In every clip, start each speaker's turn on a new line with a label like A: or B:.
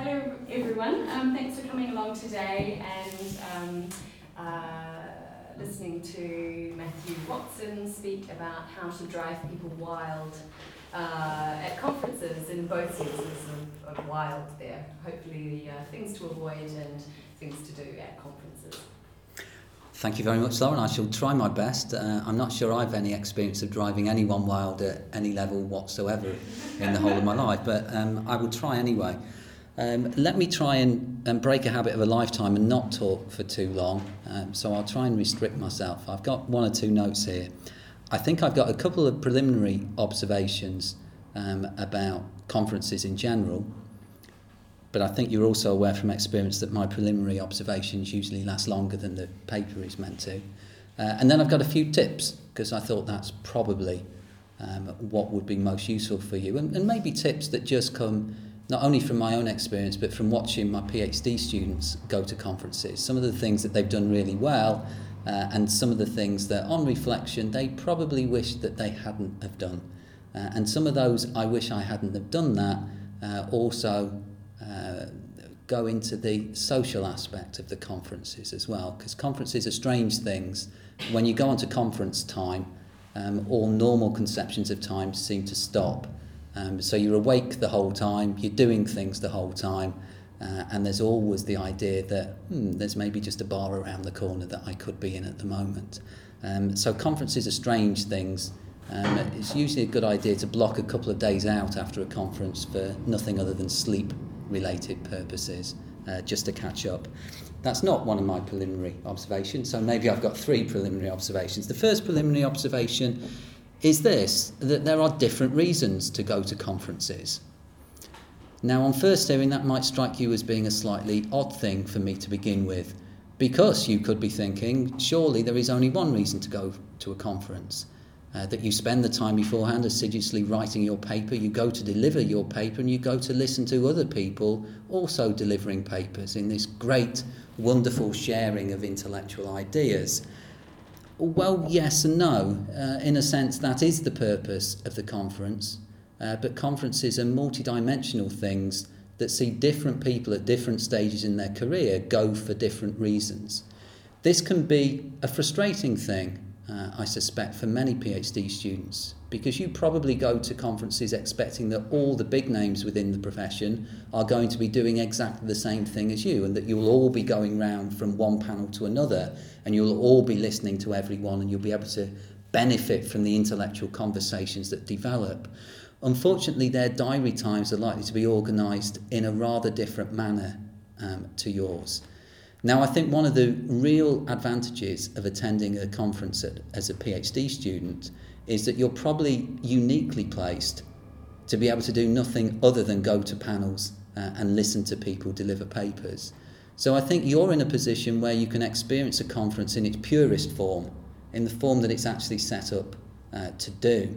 A: Hello everyone, thanks for coming along today and listening to Matthew Watson speak about how to drive people wild at conferences in both senses of wild there. Hopefully things to avoid and things to do at conferences.
B: Thank you very much, Lauren. I shall try my best. I'm not sure I've any experience of driving anyone wild at any level whatsoever in the whole of my life, but I will try anyway. Let me try and break a habit of a lifetime and not talk for too long, so I'll try and restrict myself. I've got one or two notes here. I think I've got a couple of preliminary observations about conferences in general, but I think you're also aware from experience that my preliminary observations usually last longer than the paper is meant to. And then I've got a few tips, because I thought that's probably what would be most useful for you, and maybe tips that just come not only from my own experience, but from watching my PhD students go to conferences. Some of the things that they've done really well, and some of the things that, on reflection, they probably wish that they hadn't have done. And some of those, I wish I hadn't have done that, also go into the social aspect of the conferences as well, because conferences are strange things. When you go onto conference time, all normal conceptions of time seem to stop. So you're awake the whole time, you're doing things the whole time, and there's always the idea that there's maybe just a bar around the corner that I could be in at the moment. So conferences are strange things. It's usually a good idea to block a couple of days out after a conference for nothing other than sleep-related purposes, just to catch up. That's not one of my preliminary observations, so maybe I've got three preliminary observations. The first preliminary observation is this, that there are different reasons to go to conferences. Now, on first hearing, that might strike you as being a slightly odd thing for me to begin with, because you could be thinking, surely there is only one reason to go to a conference, that you spend the time beforehand assiduously writing your paper, you go to deliver your paper, and you go to listen to other people also delivering papers in this great, wonderful sharing of intellectual ideas. Well, yes and no. In a sense, that is the purpose of the conference, but conferences are multidimensional things that see different people at different stages in their career go for different reasons. This can be a frustrating thing, I suspect, for many PhD students, because you probably go to conferences expecting that all the big names within the profession are going to be doing exactly the same thing as you, and that you'll all be going round from one panel to another, and you'll all be listening to everyone, and you'll be able to benefit from the intellectual conversations that develop. Unfortunately, their diary times are likely to be organised in a rather different manner to yours. Now, I think one of the real advantages of attending a conference as a PhD student is that you're probably uniquely placed to be able to do nothing other than go to panels and listen to people deliver papers. So I think you're in a position where you can experience a conference in its purest form, in the form that it's actually set up to do.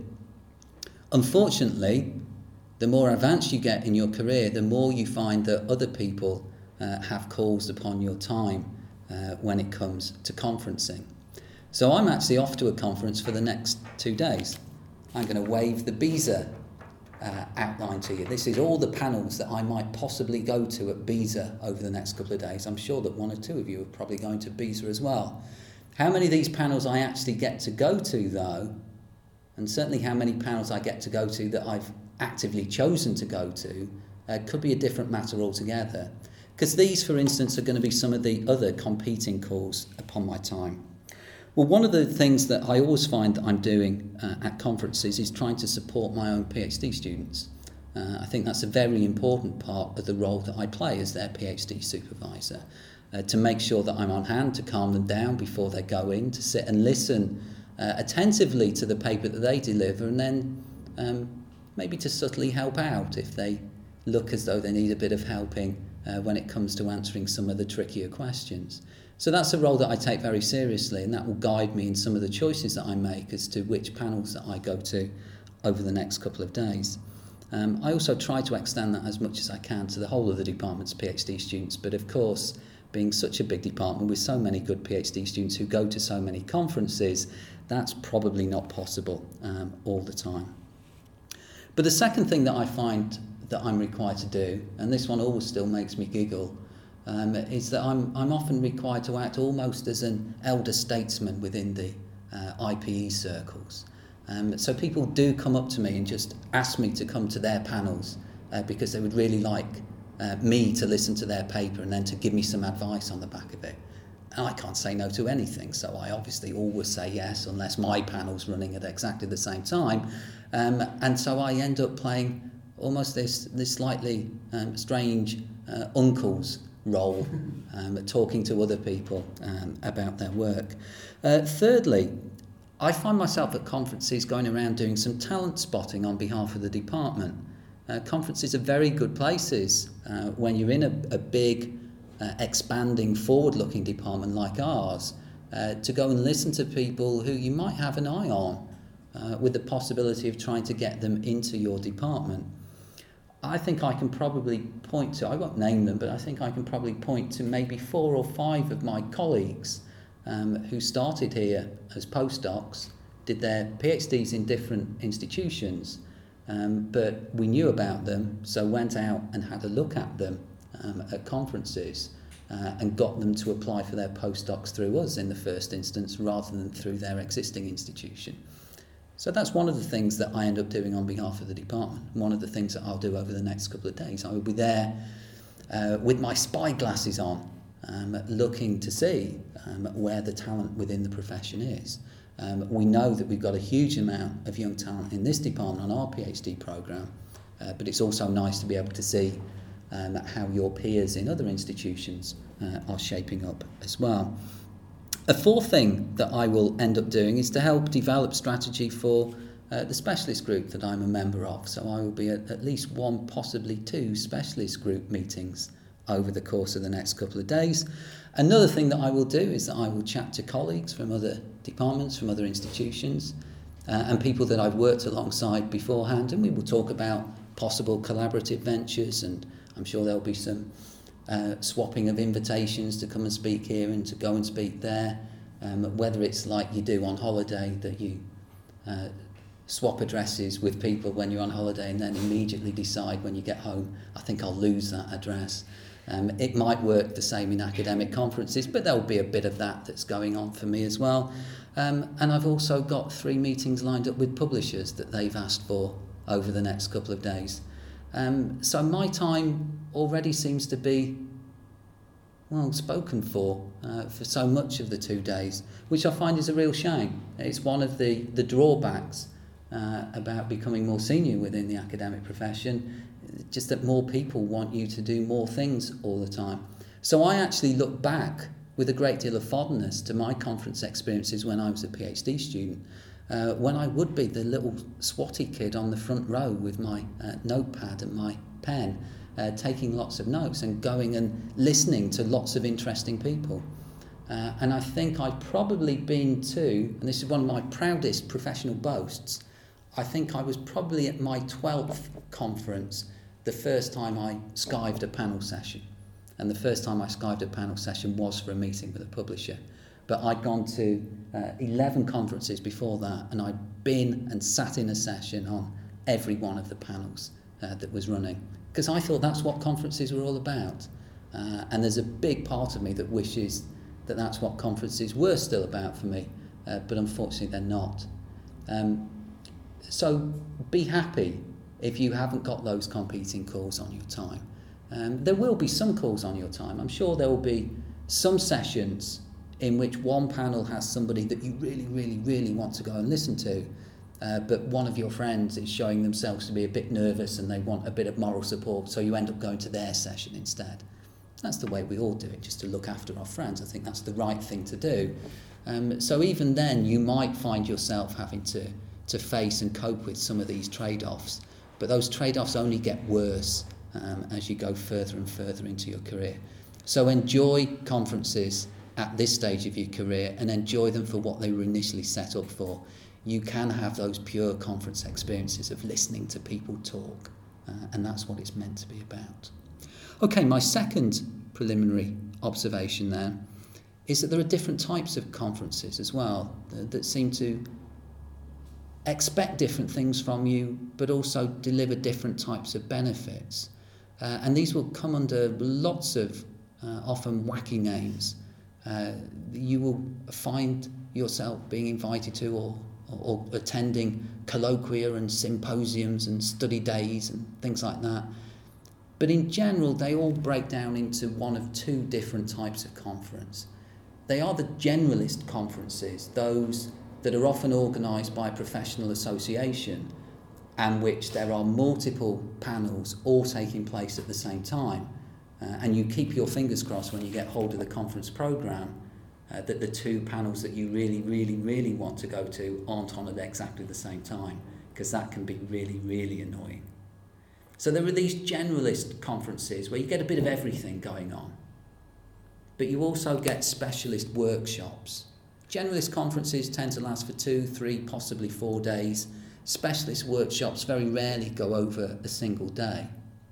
B: Unfortunately, the more advanced you get in your career, the more you find that other people have calls upon your time when it comes to conferencing. So I'm actually off to a conference for the next 2 days. I'm going to wave the BESA outline to you. This is all the panels that I might possibly go to at BESA over the next couple of days. I'm sure that one or two of you are probably going to BESA as well. How many of these panels I actually get to go to, though, and certainly how many panels I get to go to that I've actively chosen to go to, could be a different matter altogether. Because these, for instance, are going to be some of the other competing calls upon my time. Well, one of the things that I always find that I'm doing at conferences is trying to support my own PhD students. I think that's a very important part of the role that I play as their PhD supervisor, to make sure that I'm on hand to calm them down before they go in, to sit and listen attentively to the paper that they deliver, and then maybe to subtly help out if they look as though they need a bit of helping when it comes to answering some of the trickier questions. So that's a role that I take very seriously, and that will guide me in some of the choices that I make as to which panels that I go to over the next couple of days. I also try to extend that as much as I can to the whole of the department's PhD students, but of course, being such a big department with so many good PhD students who go to so many conferences, that's probably not possible all the time. But the second thing that I find that I'm required to do, and this one always still makes me giggle, is that I'm often required to act almost as an elder statesman within the IPE circles. So people do come up to me and just ask me to come to their panels because they would really like me to listen to their paper and then to give me some advice on the back of it. And I can't say no to anything, so I obviously always say yes unless my panel's running at exactly the same time. And so I end up playing almost this slightly strange uncle's role, talking to other people about their work. Thirdly, I find myself at conferences going around doing some talent spotting on behalf of the department. Conferences are very good places when you're in a big, expanding, forward-looking department like ours to go and listen to people who you might have an eye on with the possibility of trying to get them into your department. I think I can probably point to, I won't name them, but I think I can probably point to maybe 4 or 5 of my colleagues who started here as postdocs, did their PhDs in different institutions, but we knew about them, so went out and had a look at them at conferences and got them to apply for their postdocs through us in the first instance rather than through their existing institution. So that's one of the things that I end up doing on behalf of the department. One of the things that I'll do over the next couple of days. I will be there with my spy glasses on, looking to see where the talent within the profession is. We know that we've got a huge amount of young talent in this department on our PhD programme, but it's also nice to be able to see how your peers in other institutions are shaping up as well. A fourth thing that I will end up doing is to help develop strategy for the specialist group that I'm a member of. So I will be at least 1, possibly 2 specialist group meetings over the course of the next couple of days. Another thing that I will do is that I will chat to colleagues from other departments, from other institutions, and people that I've worked alongside beforehand, and we will talk about possible collaborative ventures, and I'm sure there'll be some swapping of invitations to come and speak here and to go and speak there, whether it's like you do on holiday, that you swap addresses with people when you're on holiday and then immediately decide when you get home, I think I'll lose that address. It might work the same in academic conferences, but there'll be a bit of that that's going on for me as well. And I've also got 3 meetings lined up with publishers that they've asked for over the next couple of days. So my time already seems to be, well, spoken for so much of the 2 days, which I find is a real shame. It's one of the drawbacks about becoming more senior within the academic profession, just that more people want you to do more things all the time. So I actually look back with a great deal of fondness to my conference experiences when I was a PhD student, when I would be the little swatty kid on the front row with my notepad and my pen, taking lots of notes and going and listening to lots of interesting people. And I think I've probably been to, and this is one of my proudest professional boasts, I think I was probably at my 12th conference the first time I skived a panel session. And the first time I skived a panel session was for a meeting with a publisher. But I'd gone to 11 conferences before that, and I'd been and sat in a session on every one of the panels that was running, because I thought that's what conferences were all about. And there's a big part of me that wishes that that's what conferences were still about for me, but unfortunately they're not. So be happy if you haven't got those competing calls on your time. There will be some calls on your time. I'm sure there will be some sessions in which one panel has somebody that you really, really, really want to go and listen to, but one of your friends is showing themselves to be a bit nervous and they want a bit of moral support, so you end up going to their session instead. That's the way we all do it, just to look after our friends. I think that's the right thing to do. So even then, you might find yourself having to face and cope with some of these trade-offs, but those trade-offs only get worse as you go further and further into your career. So enjoy conferences at this stage of your career and enjoy them for what they were initially set up for. You can have those pure conference experiences of listening to people talk, and that's what it's meant to be about. Okay, my second preliminary observation there is that there are different types of conferences as well that seem to expect different things from you, but also deliver different types of benefits. And these will come under lots of often wacky names. You will find yourself being invited to or attending colloquia and symposiums and study days and things like that. But in general, they all break down into one of two different types of conference. They are the generalist conferences, those that are often organised by a professional association and which there are multiple panels all taking place at the same time. And you keep your fingers crossed when you get hold of the conference programme that the two panels that you really, really, really want to go to aren't on at exactly the same time, because that can be really, really annoying. So there are these generalist conferences where you get a bit of everything going on, but you also get specialist workshops. Generalist conferences tend to last for 2, 3, possibly 4 days. Specialist workshops very rarely go over a single day.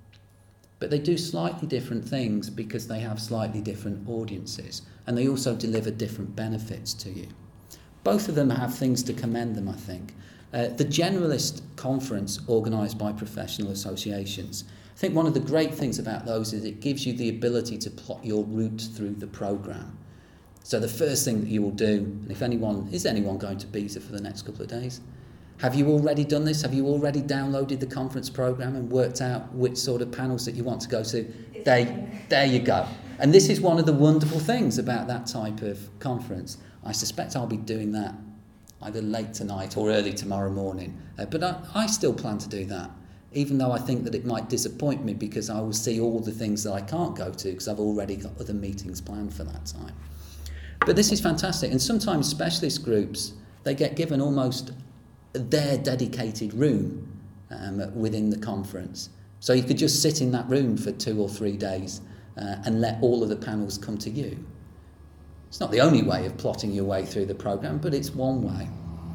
B: But they do slightly different things because they have slightly different audiences, and they also deliver different benefits to you. Both of them have things to commend them, I think. The generalist conference organised by professional associations, I think one of the great things about those is it gives you the ability to plot your route through the programme. So the first thing that you will do, and if anyone going to BESA for the next couple of days? Have you already done this? Have you already downloaded the conference programme and worked out which sort of panels that you want to go to? There you go. And this is one of the wonderful things about that type of conference. I suspect I'll be doing that either late tonight or early tomorrow morning. But I still plan to do that, even though I think that it might disappoint me because I will see all the things that I can't go to because I've already got other meetings planned for that time. But this is fantastic. And sometimes specialist groups, they get given almost their dedicated room within the conference. So you could just sit in that room for 2 or 3 days and let all of the panels come to you. It's not the only way of plotting your way through the programme, but it's one way.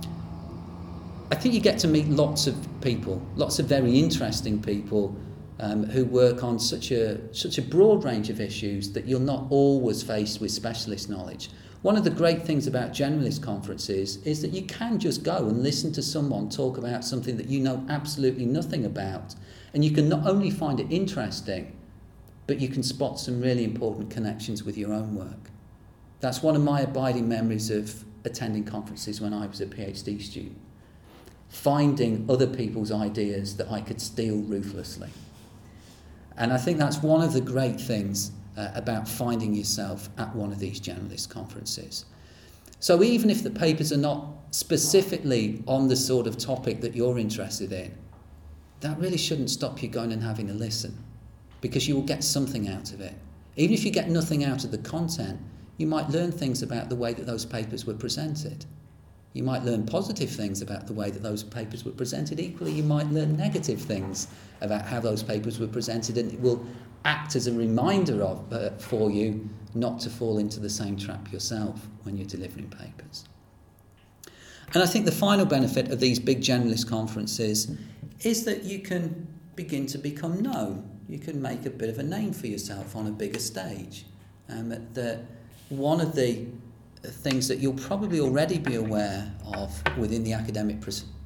B: I think you get to meet lots of people, lots of very interesting people who work on such a broad range of issues that you're not always faced with specialist knowledge. One of the great things about generalist conferences is that you can just go and listen to someone talk about something that you know absolutely nothing about, and you can not only find it interesting, but you can spot some really important connections with your own work. That's one of my abiding memories of attending conferences when I was a PhD student. Finding other people's ideas that I could steal ruthlessly. And I think that's one of the great things about finding yourself at one of these generalist conferences. So even if the papers are not specifically on the sort of topic that you're interested in, that really shouldn't stop you going and having a listen, because you will get something out of it. Even if you get nothing out of the content, you might learn things about the way that those papers were presented. You might learn positive things about the way that those papers were presented. Equally, you might learn negative things about how those papers were presented, and it will act as a reminder for you not to fall into the same trap yourself when you're delivering papers. And I think the final benefit of these big generalist conferences is that you can begin to become known. You can make a bit of a name for yourself on a bigger stage. That one of the things that you'll probably already be aware of within the academic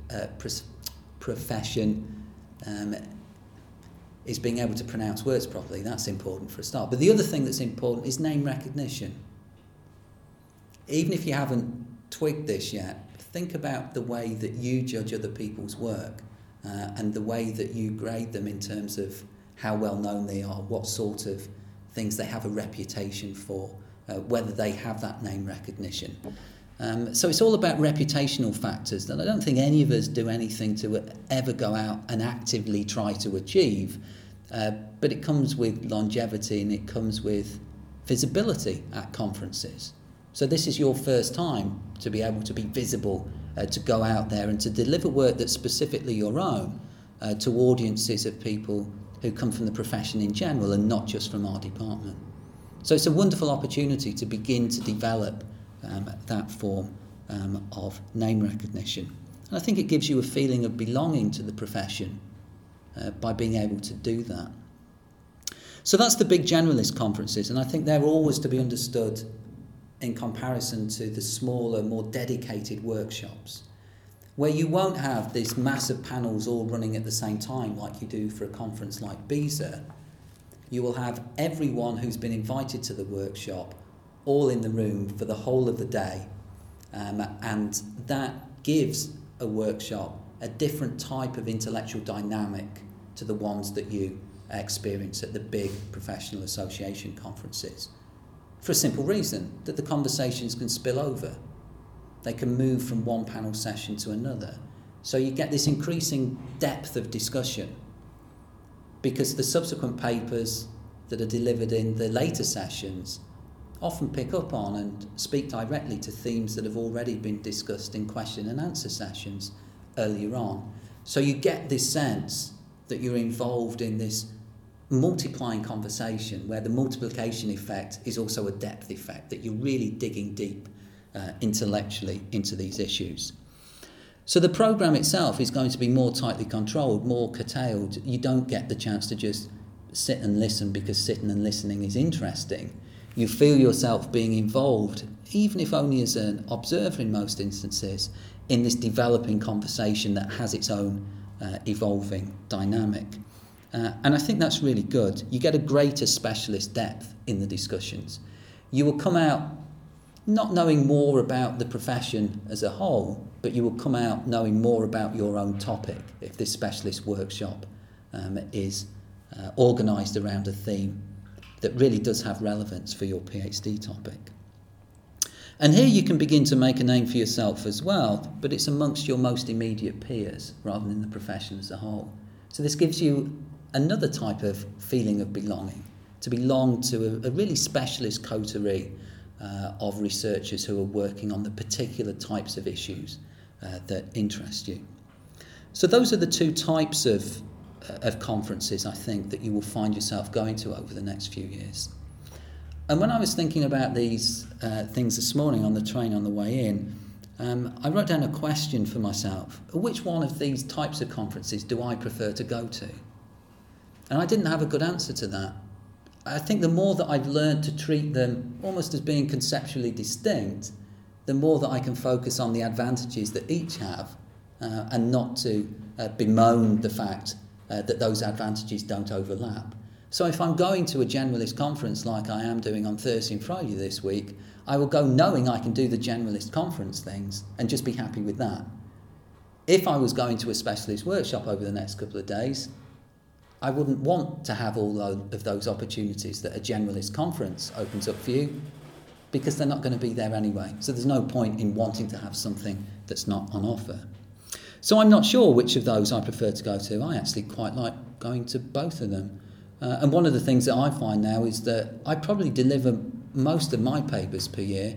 B: profession is being able to pronounce words properly. That's important for a start. But the other thing that's important is name recognition. Even if you haven't twigged this yet, think about the way that you judge other people's work and the way that you grade them in terms of how well known they are, what sort of things they have a reputation for, whether they have that name recognition. So it's all about reputational factors that I don't think any of us do anything to ever go out and actively try to achieve, but it comes with longevity and it comes with visibility at conferences. So this is your first time to be able to be visible, to go out there and to deliver work that's specifically your own to audiences of people who come from the profession in general and not just from our department. So it's a wonderful opportunity to begin to develop that form of name recognition. And I think it gives you a feeling of belonging to the profession by being able to do that. So that's the big generalist conferences, and I think they're always to be understood in comparison to the smaller, more dedicated workshops. where you won't have these massive panels all running at the same time like you do for a conference like BESA. You will have everyone who's been invited to the workshop all in the room for the whole of the day, and that gives a workshop a different type of intellectual dynamic to the ones that you experience at the big professional association conferences, for a simple reason, that the conversations can spill over. They can move from one panel session to another. So you get this increasing depth of discussion, because the subsequent papers that are delivered in the later sessions often pick up on and speak directly to themes that have already been discussed in question and answer sessions earlier on. So you get this sense that you're involved in this multiplying conversation where the multiplication effect is also a depth effect, that you're really digging deep intellectually into these issues. So the programme itself is going to be more tightly controlled, more curtailed. You don't get the chance to just sit and listen because sitting and listening is interesting. You feel yourself being involved, even if only as an observer in most instances, in this developing conversation that has its own evolving dynamic. And I think that's really good. You get a greater specialist depth in the discussions. You will come out not knowing more about the profession as a whole, but you will come out knowing more about your own topic if this specialist workshop is organised around a theme that really does have relevance for your PhD topic. And here you can begin to make a name for yourself as well, but it's amongst your most immediate peers rather than the profession as a whole. So this gives you another type of feeling of belonging, to belong to a really specialist coterie of researchers who are working on the particular types of issues that interest you. So those are the two types of conferences, I think, that you will find yourself going to over the next few years. And when I was thinking about these things this morning on the train on the way in, I wrote down a question for myself. Which one of these types of conferences do I prefer to go to? And I didn't have a good answer to that. I think the more that I've learned to treat them almost as being conceptually distinct, the more that I can focus on the advantages that each have and not to bemoan the fact that those advantages don't overlap. So if I'm going to a generalist conference like I am doing on Thursday and Friday this week, I will go knowing I can do the generalist conference things and just be happy with that. If I was going to a specialist workshop over the next couple of days, I wouldn't want to have all of those opportunities that a generalist conference opens up for you, because they're not going to be there anyway. So there's no point in wanting to have something that's not on offer. So I'm not sure which of those I prefer to go to. I actually quite like going to both of them. And one of the things that I find now is that I probably deliver most of my papers per year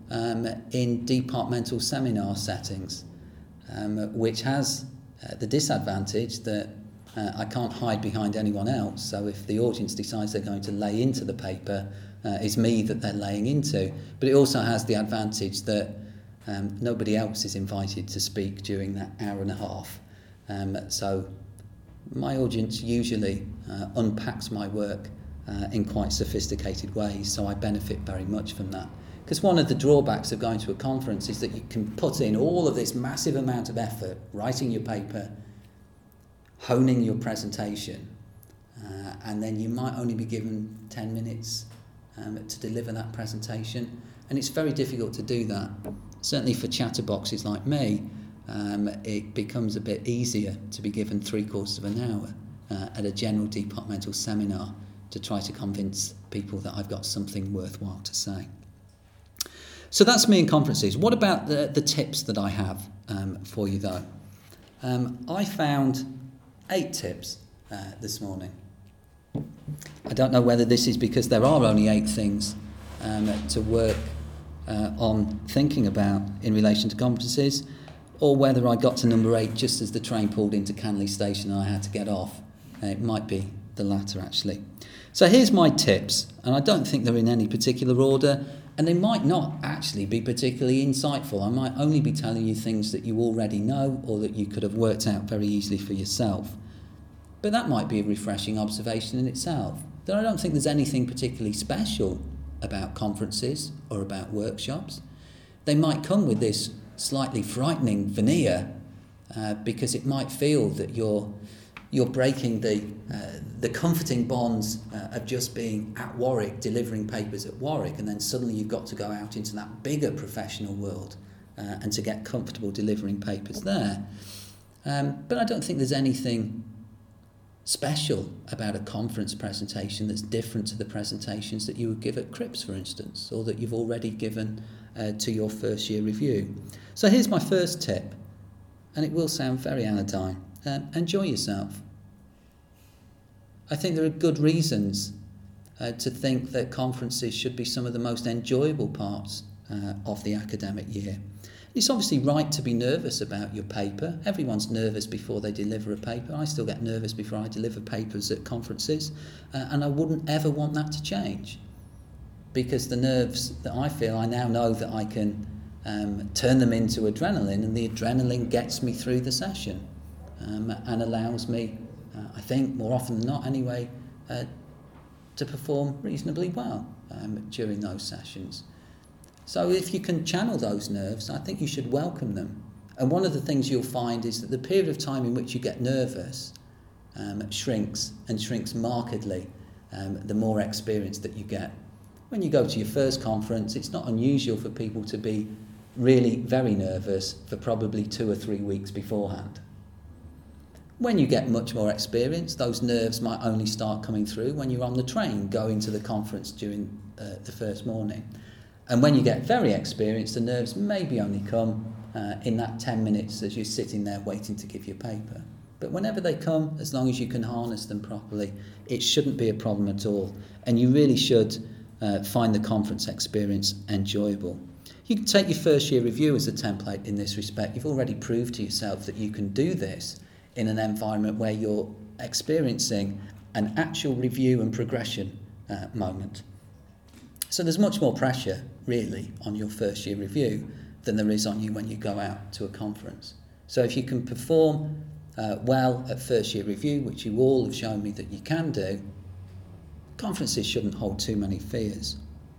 B: in departmental seminar settings, which has the disadvantage that I can't hide behind anyone else. So if the audience decides they're going to lay into the paper, it's me that they're laying into. But it also has the advantage that nobody else is invited to speak during that hour and a half. So my audience usually unpacks my work in quite sophisticated ways, so I benefit very much from that. Because one of the drawbacks of going to a conference is that you can put in all of this massive amount of effort, writing your paper, honing your presentation, and then you might only be given 10 minutes to deliver that presentation, and it's very difficult to do that. Certainly for chatterboxes like me, it becomes a bit easier to be given 3/4 of an hour at a general departmental seminar to try to convince people that I've got something worthwhile to say. So that's me in conferences. What about the tips that I have for you though? I found 8 tips this morning. I don't know whether this is because there are only 8 things to work on thinking about in relation to conferences, or whether I got to number 8 just as the train pulled into Canley Station and I had to get off. It might be the latter actually. So here's my tips, and I don't think they're in any particular order, and they might not actually be particularly insightful. I might only be telling you things that you already know or that you could have worked out very easily for yourself. But that might be a refreshing observation in itself, that I don't think there's anything particularly special about conferences or about workshops. They might come with this slightly frightening veneer because it might feel that you're breaking the comforting bonds of just being at Warwick, delivering papers at Warwick, and then suddenly you've got to go out into that bigger professional world and to get comfortable delivering papers there. But I don't think there's anything special about a conference presentation that's different to the presentations that you would give at Cripps, for instance, or that you've already given to your first year review. So here's my first tip, and it will sound very anodyne. Enjoy yourself. I think there are good reasons to think that conferences should be some of the most enjoyable parts of the academic year. It's obviously right to be nervous about your paper. Everyone's nervous before they deliver a paper. I still get nervous before I deliver papers at conferences, and I wouldn't ever want that to change, because the nerves that I feel, I now know that I can turn them into adrenaline, and the adrenaline gets me through the session and allows me, I think more often than not anyway, to perform reasonably well during those sessions. So if you can channel those nerves, I think you should welcome them. And one of the things you'll find is that the period of time in which you get nervous shrinks markedly the more experience that you get. When you go to your first conference, it's not unusual for people to be really very nervous for probably 2 or 3 weeks beforehand. When you get much more experience, those nerves might only start coming through when you're on the train going to the conference during the first morning. And when you get very experienced, the nerves maybe only come in that 10 minutes as you're sitting there waiting to give your paper. But whenever they come, as long as you can harness them properly, it shouldn't be a problem at all. And you really should find the conference experience enjoyable. You can take your first year review as a template in this respect. You've already proved to yourself that you can do this in an environment where you're experiencing an actual review and progression moment. So there's much more pressure, really, on your first year review than there is on you when you go out to a conference. So if you can perform well at first year review, which you all have shown me that you can do, conferences shouldn't hold too many fears.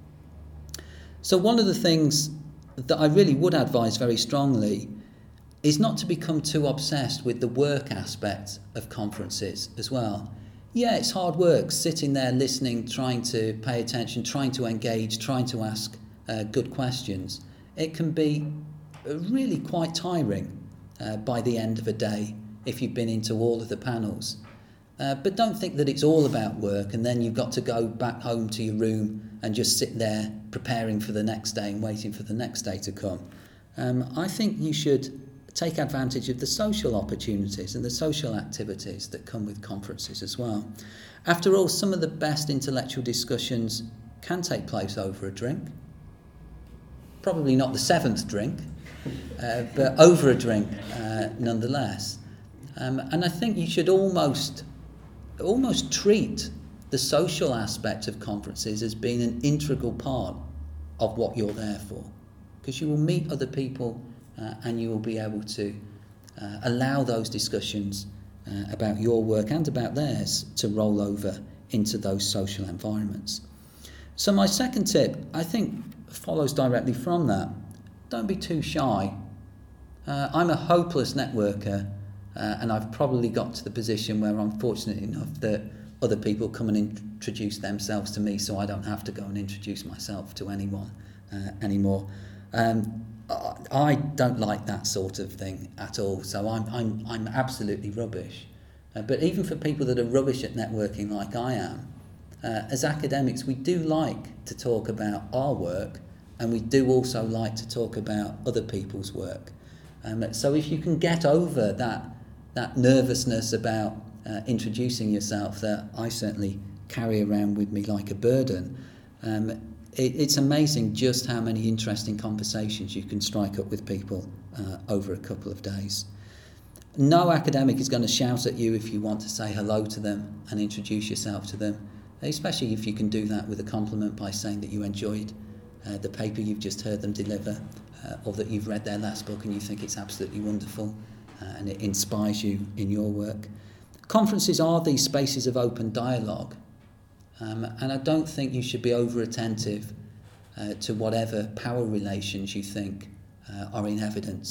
B: So one of the things that I really would advise very strongly is not to become too obsessed with the work aspect of conferences as well. Yeah, it's hard work, sitting there listening, trying to pay attention, trying to engage, trying to ask good questions. It can be really quite tiring by the end of a day if you've been into all of the panels. But don't think that it's all about work and then you've got to go back home to your room and just sit there preparing for the next day and waiting for the next day to come. I think you should take advantage of the social opportunities and the social activities that come with conferences as well. After all, some of the best intellectual discussions can take place over a drink. Probably not the 7th drink, but over a drink nonetheless. And I think you should almost treat the social aspect of conferences as being an integral part of what you're there for, because you will meet other people and you will be able to allow those discussions about your work and about theirs to roll over into those social environments. So my second tip, I think, follows directly from that. Don't be too shy. I'm a hopeless networker, and I've probably got to the position where I'm fortunate enough that other people come and introduce themselves to me, so I don't have to go and introduce myself to anyone anymore. I don't like that sort of thing at all, so I'm absolutely rubbish. But even for people that are rubbish at networking like I am, as academics we do like to talk about our work, and we do also like to talk about other people's work. So if you can get over that nervousness about introducing yourself that I certainly carry around with me like a burden, it's amazing just how many interesting conversations you can strike up with people over a couple of days. No academic is going to shout at you if you want to say hello to them and introduce yourself to them, especially if you can do that with a compliment by saying that you enjoyed the paper you've just heard them deliver, or that you've read their last book and you think it's absolutely wonderful and it inspires you in your work. Conferences are these spaces of open dialogue, and I don't think you should be over attentive to whatever power relations you think are in evidence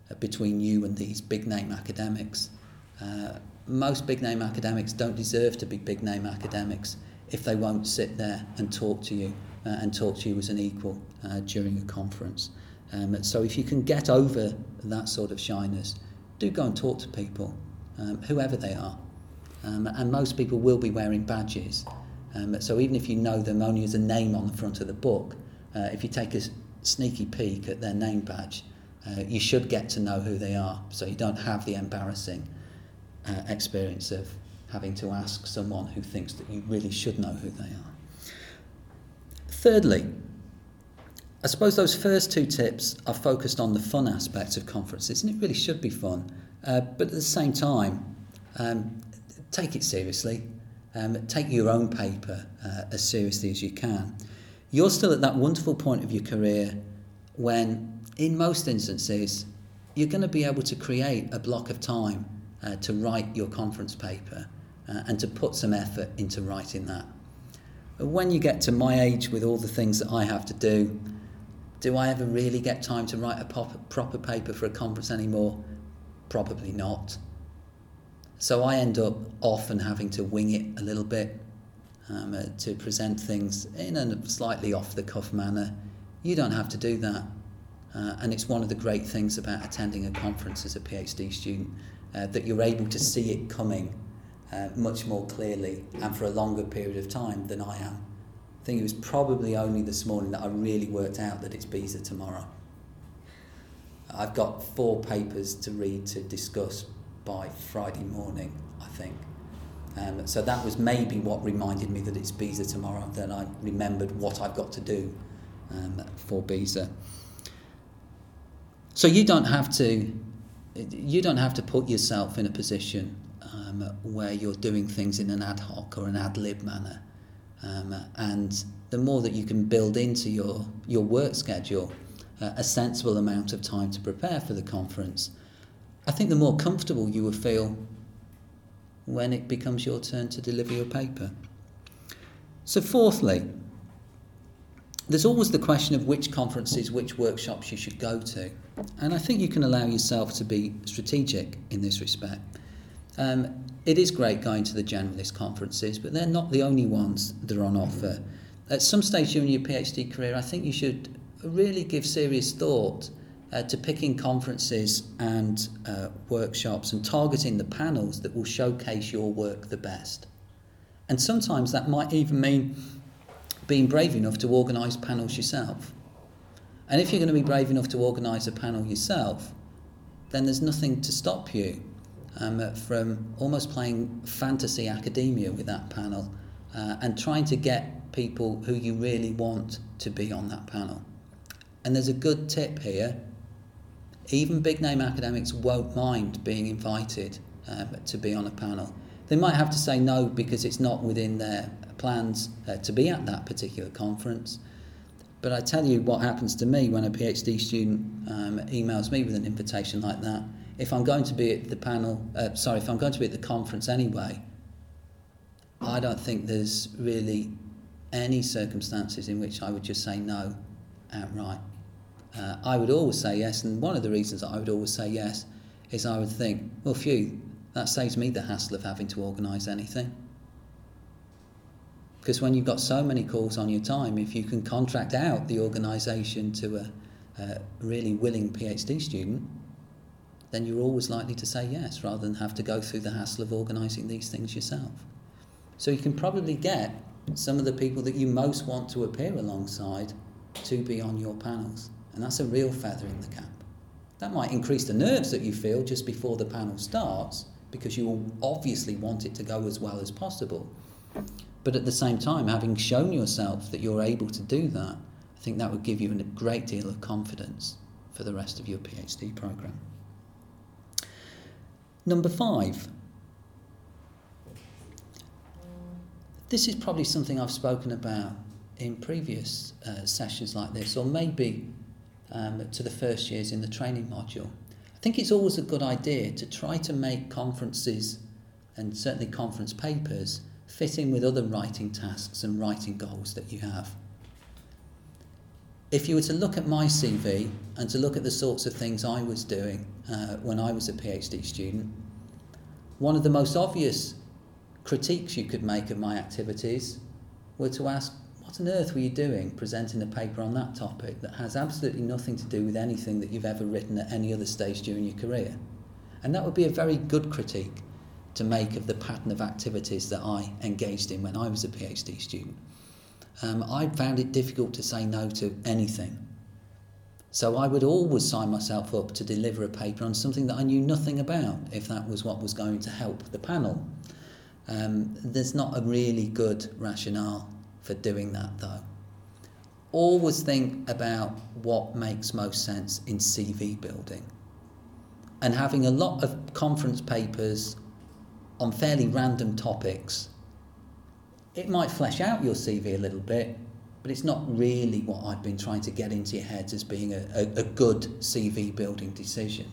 B: between you and these big name academics. Most big name academics don't deserve to be big name academics if they won't sit there and talk to you as an equal during a conference. So if you can get over that sort of shyness, do go and talk to people, whoever they are. And most people will be wearing badges. So even if you know them only as a name on the front of the book, if you take a sneaky peek at their name badge, you should get to know who they are, so you don't have the embarrassing experience of having to ask someone who thinks that you really should know who they are. Thirdly, I suppose those first two tips are focused on the fun aspects of conferences, and it really should be fun, but at the same time, take it seriously. Take your own paper as seriously as you can. You're still at that wonderful point of your career when, in most instances, you're going to be able to create a block of time to write your conference paper and to put some effort into writing that. But when you get to my age with all the things that I have to do I ever really get time to write a proper paper for a conference anymore? Probably not. So I end up often having to wing it a little bit to present things in a slightly off-the-cuff manner. You don't have to do that. And it's one of the great things about attending a conference as a PhD student, that you're able to see it coming much more clearly and for a longer period of time than I am. I think it was probably only this morning that I really worked out that it's BESA tomorrow. I've got 4 papers to read to discuss by Friday morning, I think. So that was maybe what reminded me that it's BESA tomorrow, that I remembered what I've got to do for BESA. So you don't have to put yourself in a position where you're doing things in an ad hoc or an ad lib manner. And the more that you can build into your work schedule a sensible amount of time to prepare for the conference, I think the more comfortable you will feel when it becomes your turn to deliver your paper. So fourthly, there's always the question of which conferences, which workshops you should go to. And I think you can allow yourself to be strategic in this respect. It is great going to the generalist conferences, but they're not the only ones that are on offer. At some stage during your PhD career, I think you should really give serious thought to picking conferences and workshops and targeting the panels that will showcase your work the best. And sometimes that might even mean being brave enough to organise panels yourself. And if you're going to be brave enough to organise a panel yourself, then there's nothing to stop you from almost playing fantasy academia with that panel and trying to get people who you really want to be on that panel. And there's a good tip here. Even big name academics won't mind being invited to be on a panel. They might have to say no because it's not within their plans to be at that particular conference. But I tell you what happens to me when a PhD student emails me with an invitation like that. If I'm going to be at the if I'm going to be at the conference anyway, I don't think there's really any circumstances in which I would just say no outright. I would always say yes, and one of the reasons that I would always say yes is I would think, well, phew, that saves me the hassle of having to organise anything. Because when you've got so many calls on your time, if you can contract out the organisation to a really willing PhD student, then you're always likely to say yes, rather than have to go through the hassle of organising these things yourself. So you can probably get some of the people that you most want to appear alongside to be on your panels. And that's a real feather in the cap. That might increase the nerves that you feel just before the panel starts, because you will obviously want it to go as well as possible. But at the same time, having shown yourself that you're able to do that, I think that would give you a great deal of confidence for the rest of your PhD programme. Number 5. This is probably something I've spoken about in previous sessions like this, or maybe to the first years in the training module. I think it's always a good idea to try to make conferences, and certainly conference papers, fit in with other writing tasks and writing goals that you have. if you were to look at my CV and to look at the sorts of things I was doing when I was a PhD student, one of the most obvious critiques you could make of my activities were to ask, what on earth were you doing presenting a paper on that topic that has absolutely nothing to do with anything that you've ever written at any other stage during your career? And that would be a very good critique to make of the pattern of activities that I engaged in when I was a PhD student. I found it difficult to say no to anything. So I would always sign myself up to deliver a paper on something that I knew nothing about, if that was what was going to help the panel. There's not a really good rationale for doing that, though. Always think about what makes most sense in CV building. And having a lot of conference papers on fairly random topics, it might flesh out your CV a little bit, but it's not really what I've been trying to get into your heads as being a good CV building decision.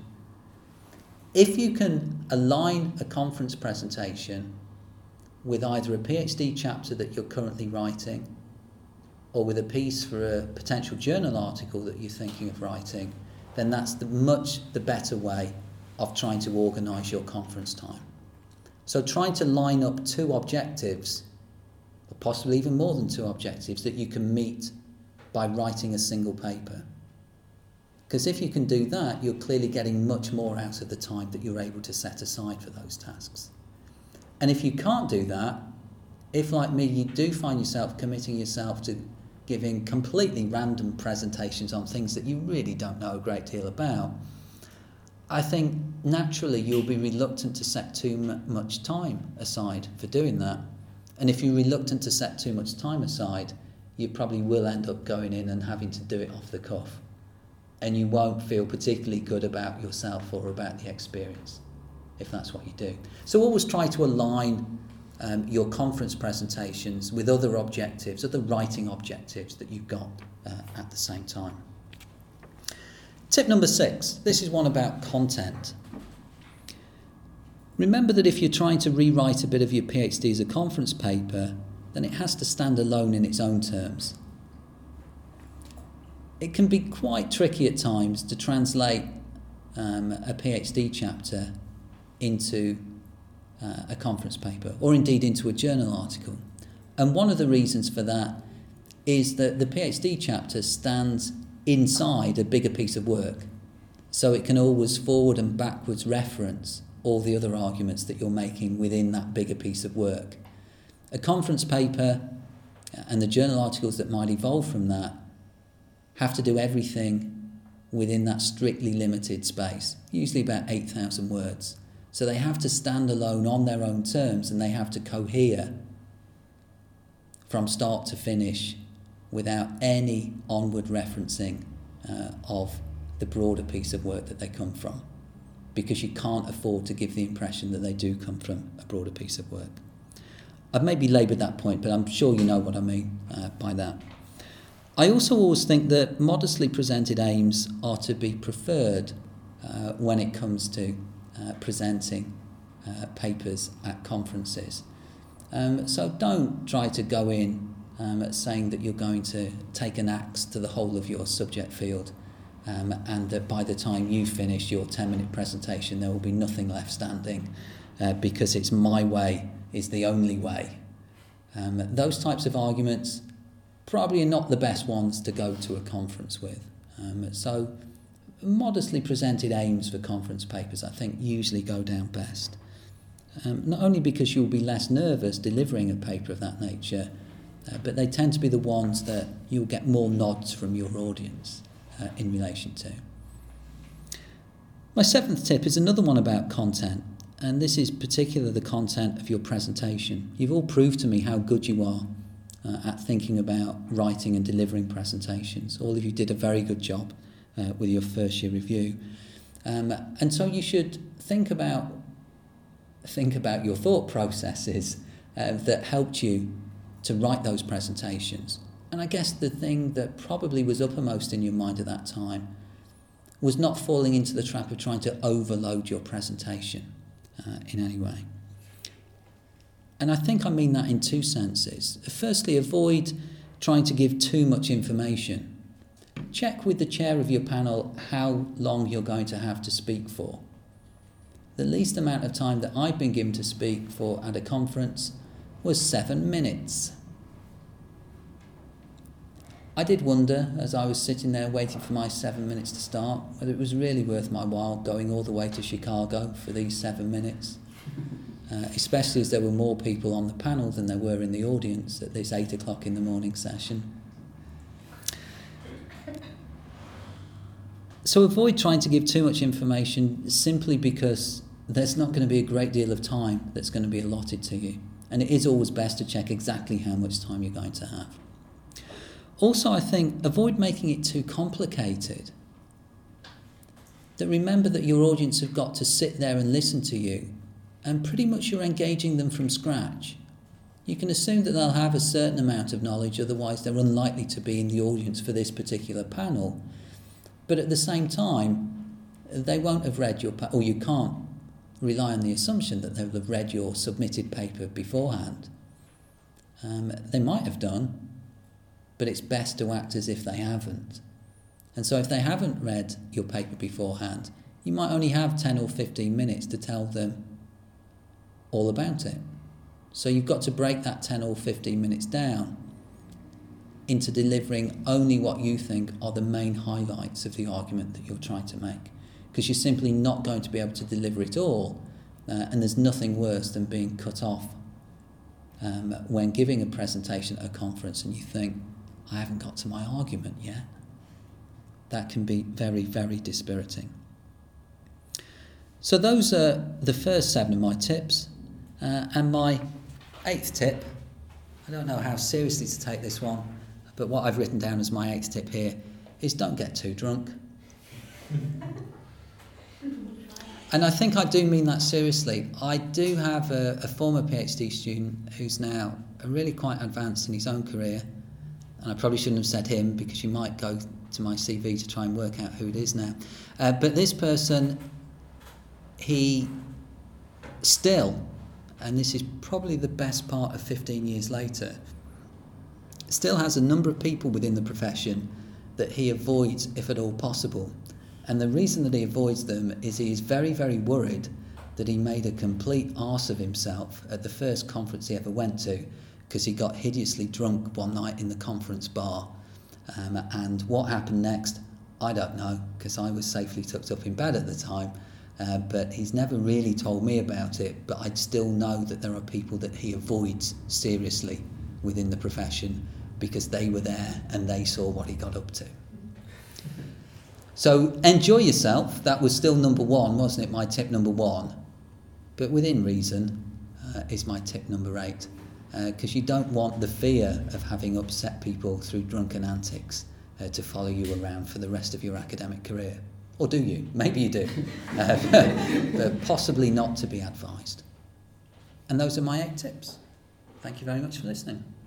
B: If you can align a conference presentation with either a PhD chapter that you're currently writing or with a piece for a potential journal article that you're thinking of writing, then that's much the better way of trying to organise your conference time. So trying to line up two objectives, or possibly even more than two objectives, that you can meet by writing a single paper. Because if you can do that, you're clearly getting much more out of the time that you're able to set aside for those tasks. And if you can't do that, if like me you do find yourself committing yourself to giving completely random presentations on things that you really don't know a great deal about, I think naturally you'll be reluctant to set too much time aside for doing that. And if you're reluctant to set too much time aside, you probably will end up going in and having to do it off the cuff. And you won't feel particularly good about yourself or about the experience, if that's what you do. So always try to align your conference presentations with other objectives, other writing objectives that you've got at the same time. Tip number 6, this is one about content. Remember that if you're trying to rewrite a bit of your PhD as a conference paper, then it has to stand alone in its own terms. It can be quite tricky at times to translate a PhD chapter into a conference paper, or indeed into a journal article. And one of the reasons for that is that the PhD chapter stands inside a bigger piece of work, so it can always forward and backwards reference all the other arguments that you're making within that bigger piece of work. A conference paper and the journal articles that might evolve from that have to do everything within that strictly limited space, usually about 8,000 words. So they have to stand alone on their own terms, and they have to cohere from start to finish without any onward referencing of the broader piece of work that they come from, because you can't afford to give the impression that they do come from a broader piece of work. I've maybe laboured that point, but I'm sure you know what I mean by that. I also always think that modestly presented aims are to be preferred when it comes to presenting papers at conferences. So don't try to go in saying that you're going to take an axe to the whole of your subject field and that by the time you finish your 10-minute presentation there will be nothing left standing because it's my way is the only way. Those types of arguments probably are not the best ones to go to a conference with. So modestly presented aims for conference papers I think usually go down best. Not only because you'll be less nervous delivering a paper of that nature, but they tend to be the ones that you'll get more nods from your audience in relation to. My 7th tip is another one about content, and this is particularly the content of your presentation. You've all proved to me how good you are at thinking about writing and delivering presentations. All of you did a very good job with your first year review. And so you should think about your thought processes that helped you to write those presentations. And I guess the thing that probably was uppermost in your mind at that time was not falling into the trap of trying to overload your presentation in any way. And I think I mean that in two senses. Firstly, avoid trying to give too much information. check with the chair of your panel how long you're going to have to speak for. The least amount of time that I've been given to speak for at a conference was 7 minutes. I did wonder, as I was sitting there waiting for my 7 minutes to start, whether it was really worth my while going all the way to Chicago for these 7 minutes, especially as there were more people on the panel than there were in the audience at this 8 o'clock in the morning session. So avoid trying to give too much information simply because there's not going to be a great deal of time that's going to be allotted to you. And it is always best to check exactly how much time you're going to have. Also, I think, avoid making it too complicated. That remember that your audience have got to sit there and listen to you, and pretty much you're engaging them from scratch. You can assume that they'll have a certain amount of knowledge, otherwise they're unlikely to be in the audience for this particular panel. But at the same time, they won't have read your or you can't rely on the assumption that they'll have read your submitted paper beforehand. They might have done, but it's best to act as if they haven't. And so if they haven't read your paper beforehand, you might only have 10 or 15 minutes to tell them all about it. So you've got to break that 10 or 15 minutes down into delivering only what you think are the main highlights of the argument that you're trying to make. Because you're simply not going to be able to deliver it all, and there's nothing worse than being cut off when giving a presentation at a conference and you think, I haven't got to my argument yet. That can be very, very dispiriting. So those are the first 7 of my tips. And my 8th tip, I don't know how seriously to take this one, but what I've written down as my 8th tip here is don't get too drunk. And I think I do mean that seriously. I do have a former PhD student who's now really quite advanced in his own career, and I probably shouldn't have said him because you might go to my CV to try and work out who it is now. But this person, he still, and this is probably the best part of 15 years later, still has a number of people within the profession that he avoids if at all possible. And the reason that he avoids them is he is very, very worried that he made a complete arse of himself at the first conference he ever went to because he got hideously drunk one night in the conference bar. And what happened next, I don't know, because I was safely tucked up in bed at the time. But he's never really told me about it, but I'd still know that there are people that he avoids seriously within the profession because they were there and they saw what he got up to. So enjoy yourself. That was still number 1, wasn't it? My tip number 1. But within reason is my tip number 8. Because you don't want the fear of having upset people through drunken antics to follow you around for the rest of your academic career. Or do you? Maybe you do. But possibly not to be advised. And those are my 8 tips. Thank you very much for listening.